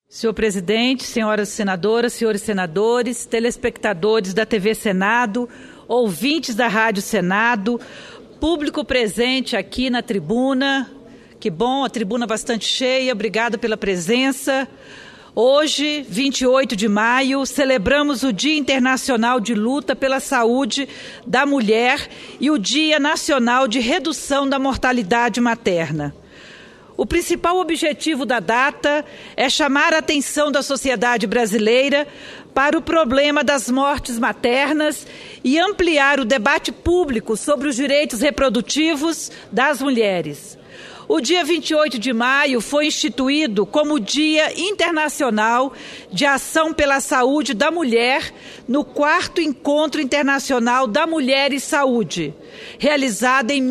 Senhor presidente, senhoras senadoras, senhores senadores, telespectadores da TV Senado, ouvintes da Rádio Senado, público presente aqui na tribuna, que bom, a tribuna bastante cheia, obrigada pela presença. Hoje, 28 de maio, celebramos o Dia Internacional de Luta pela Saúde da Mulher e o Dia Nacional de Redução da Mortalidade Materna. O principal objetivo da data é chamar a atenção da sociedade brasileira para o problema das mortes maternas e ampliar o debate público sobre os direitos reprodutivos das mulheres. O dia 28 de maio foi instituído como Dia Internacional de Ação pela Saúde da Mulher no 4º Encontro Internacional da Mulher e Saúde, realizado em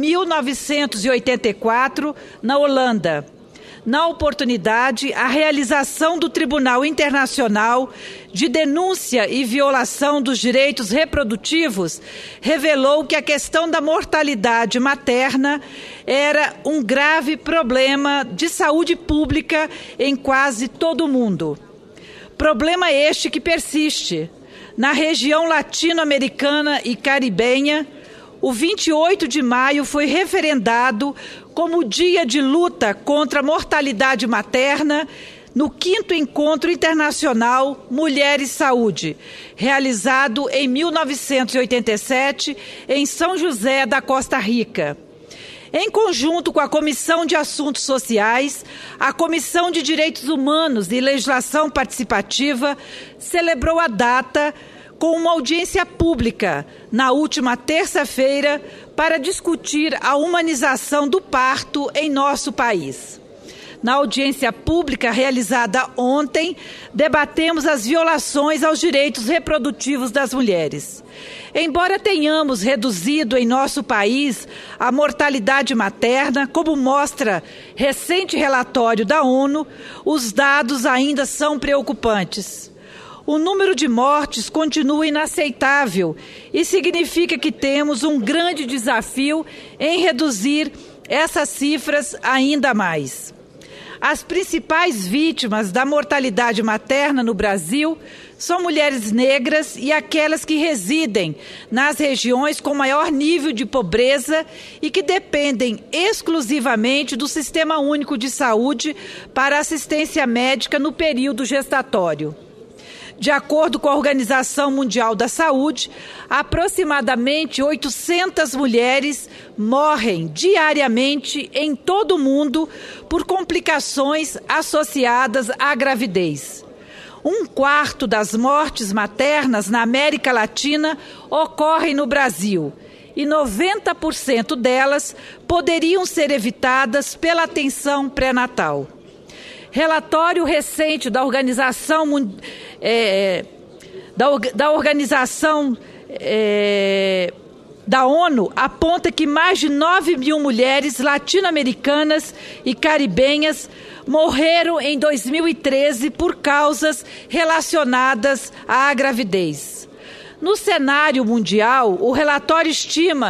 1984 na Holanda. Na oportunidade, a realização do Tribunal Internacional de Denúncia e Violação dos Direitos Reprodutivos revelou que a questão da mortalidade materna era um grave problema de saúde pública em quase todo o mundo. Problema este que persiste. Na região latino-americana e caribenha, o 28 de maio foi referendado como Dia de Luta contra a Mortalidade Materna no 5º Encontro Internacional Mulher e Saúde, realizado em 1987 em São José da Costa Rica. Em conjunto com a Comissão de Assuntos Sociais, a Comissão de Direitos Humanos e Legislação Participativa celebrou a data com uma audiência pública na última terça-feira para discutir a humanização do parto em nosso país. Na audiência pública realizada ontem, debatemos as violações aos direitos reprodutivos das mulheres. Embora tenhamos reduzido em nosso país a mortalidade materna, como mostra recente relatório da ONU, os dados ainda são preocupantes. O número de mortes continua inaceitável e significa que temos um grande desafio em reduzir essas cifras ainda mais. As principais vítimas da mortalidade materna no Brasil são mulheres negras e aquelas que residem nas regiões com maior nível de pobreza e que dependem exclusivamente do Sistema Único de Saúde para assistência médica no período gestatório. De acordo com a Organização Mundial da Saúde, aproximadamente 800 mulheres morrem diariamente em todo o mundo por complicações associadas à gravidez. 1/4 das mortes maternas na América Latina ocorrem no Brasil e 90% delas poderiam ser evitadas pela atenção pré-natal. Relatório recente da Organização da ONU aponta que mais de 9 mil mulheres latino-americanas e caribenhas morreram em 2013 por causas relacionadas à gravidez. No cenário mundial, o relatório estima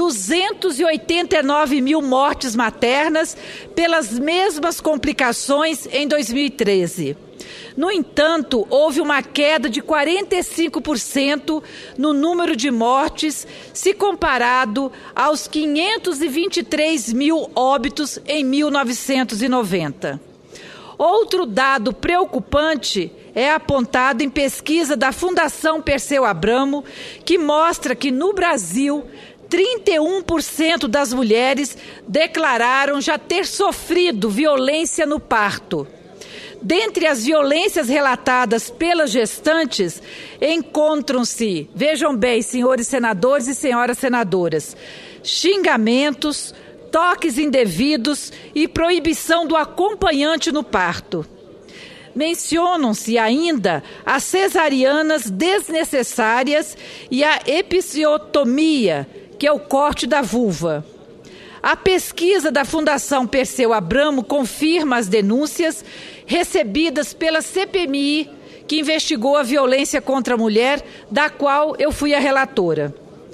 289 mil mortes maternas pelas mesmas complicações em 2013. No entanto, houve uma queda de 45% no número de mortes se comparado aos 523 mil óbitos em 1990. Outro dado preocupante é apontado em pesquisa da Fundação Perseu Abramo, que mostra que no Brasil 31% das mulheres declararam já ter sofrido violência no parto. Dentre as violências relatadas pelas gestantes, encontram-se, vejam bem, senhores senadores e senhoras senadoras, xingamentos, toques indevidos e proibição do acompanhante no parto. Mencionam-se ainda as cesarianas desnecessárias e a episiotomia, que é o corte da vulva. A pesquisa da Fundação Perseu Abramo confirma as denúncias recebidas pela CPMI, que investigou a violência contra a mulher, da qual eu fui a relatora.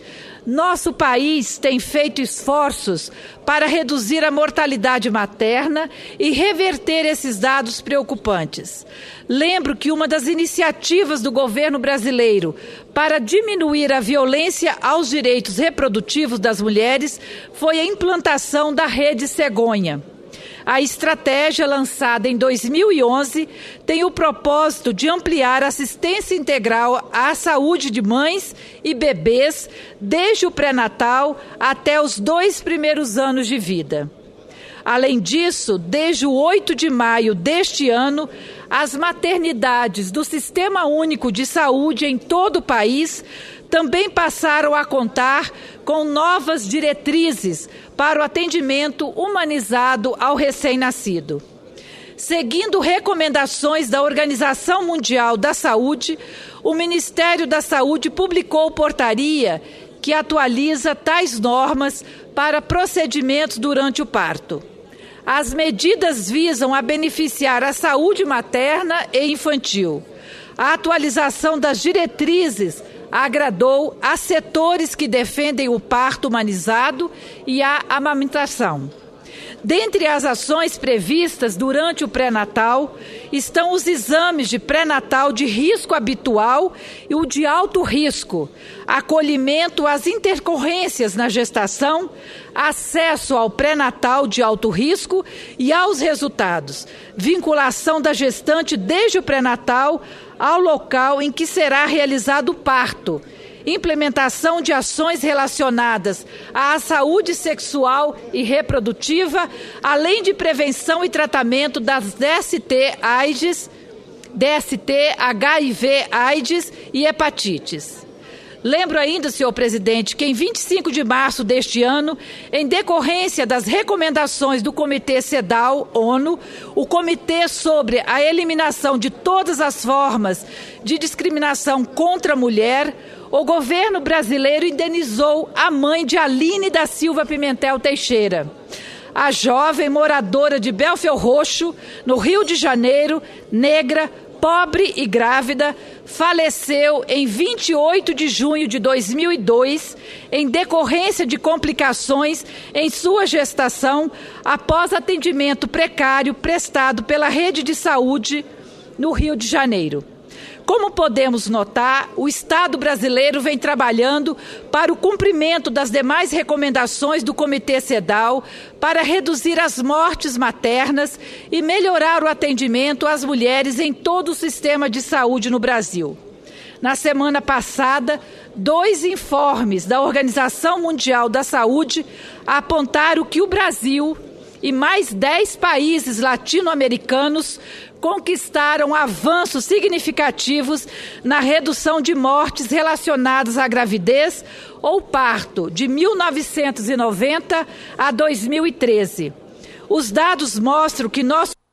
Nosso país tem feito esforços para reduzir a mortalidade materna e reverter esses dados preocupantes. Lembro que uma das iniciativas do governo brasileiro para diminuir a violência aos direitos reprodutivos das mulheres foi a implantação da Rede Cegonha. A estratégia, lançada em 2011, tem o propósito de ampliar a assistência integral à saúde de mães e bebês, desde o pré-natal até os 2 primeiros anos de vida. Além disso, desde o 8 de maio deste ano, as maternidades do Sistema Único de Saúde em todo o país também passaram a contar com novas diretrizes para o atendimento humanizado ao recém-nascido. Seguindo recomendações da Organização Mundial da Saúde, o Ministério da Saúde publicou portaria que atualiza tais normas para procedimentos durante o parto. As medidas visam a beneficiar a saúde materna e infantil. A atualização das diretrizes agradou a setores que defendem o parto humanizado e a amamentação. Dentre as ações previstas durante o pré-natal estão os exames de pré-natal de risco habitual e o de alto risco, acolhimento às intercorrências na gestação, acesso ao pré-natal de alto risco e aos resultados, vinculação da gestante desde o pré-natal ao local em que será realizado o parto, implementação de ações relacionadas à saúde sexual e reprodutiva, além de prevenção e tratamento das DST, HIV, AIDS e hepatites. Lembro ainda, senhor presidente, que em 25 de março deste ano, em decorrência das recomendações do Comitê CEDAW, ONU, o Comitê sobre a Eliminação de Todas as Formas de Discriminação contra a Mulher, o governo brasileiro indenizou a mãe de Aline da Silva Pimentel Teixeira. A jovem moradora de Belford Roxo, no Rio de Janeiro, negra, pobre e grávida, faleceu em 28 de junho de 2002, em decorrência de complicações em sua gestação, após atendimento precário prestado pela rede de saúde no Rio de Janeiro. Como podemos notar, o Estado brasileiro vem trabalhando para o cumprimento das demais recomendações do Comitê CEDAW para reduzir as mortes maternas e melhorar o atendimento às mulheres em todo o sistema de saúde no Brasil. Na semana passada, 2 informes da Organização Mundial da Saúde apontaram que o Brasil e mais 10 países latino-americanos conquistaram avanços significativos na redução de mortes relacionadas à gravidez ou parto de 1990 a 2013. Os dados mostram que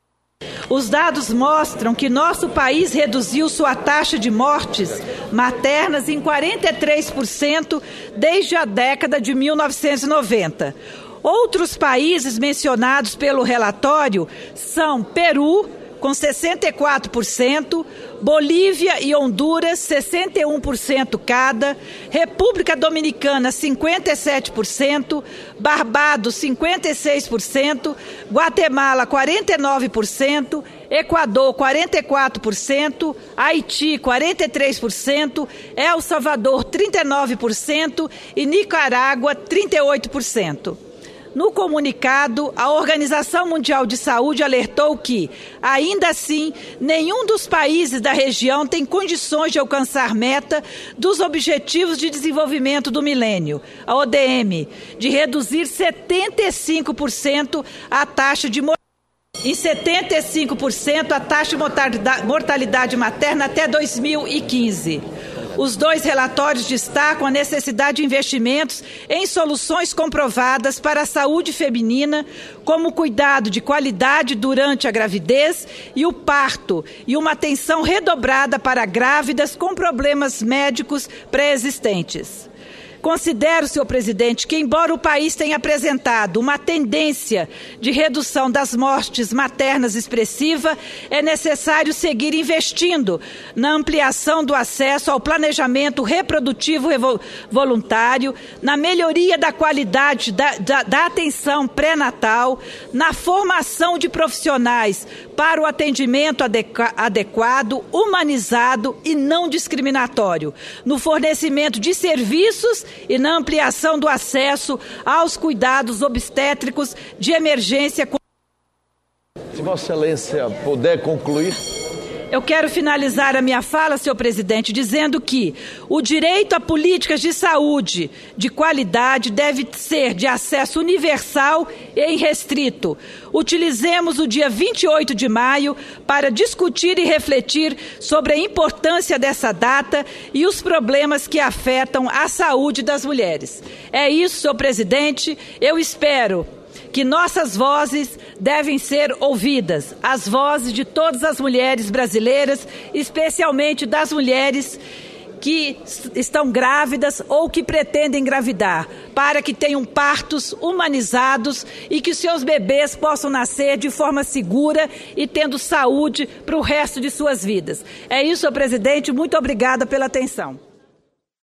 nosso país reduziu sua taxa de mortes maternas em 43% desde a década de 1990. Outros países mencionados pelo relatório são Peru, com 64%, Bolívia e Honduras, 61% cada, República Dominicana, 57%, Barbados, 56%, Guatemala, 49%, Equador, 44%, Haiti, 43%, El Salvador, 39% e Nicarágua, 38%. No comunicado, a Organização Mundial de Saúde alertou que, ainda assim, nenhum dos países da região tem condições de alcançar meta dos Objetivos de Desenvolvimento do Milênio, a ODM, de reduzir 75% a taxa de mortalidade materna até 2015. Os 2 relatórios destacam a necessidade de investimentos em soluções comprovadas para a saúde feminina, como o cuidado de qualidade durante a gravidez e o parto, e uma atenção redobrada para grávidas com problemas médicos pré-existentes. Considero, senhor presidente, que embora o país tenha apresentado uma tendência de redução das mortes maternas expressiva, é necessário seguir investindo na ampliação do acesso ao planejamento reprodutivo voluntário, na melhoria da qualidade da atenção pré-natal, na formação de profissionais para o atendimento adequado, humanizado e não discriminatório, no fornecimento de serviços e na ampliação do acesso aos cuidados obstétricos de emergência. Se Vossa Excelência puder concluir. Eu quero finalizar a minha fala, senhor presidente, dizendo que o direito a políticas de saúde de qualidade deve ser de acesso universal e irrestrito. Utilizemos o dia 28 de maio para discutir e refletir sobre a importância dessa data e os problemas que afetam a saúde das mulheres. É isso, senhor presidente. Eu espero que nossas vozes devem ser ouvidas, as vozes de todas as mulheres brasileiras, especialmente das mulheres que estão grávidas ou que pretendem engravidar, para que tenham partos humanizados e que seus bebês possam nascer de forma segura e tendo saúde para o resto de suas vidas. É isso, senhor presidente. Muito obrigada pela atenção.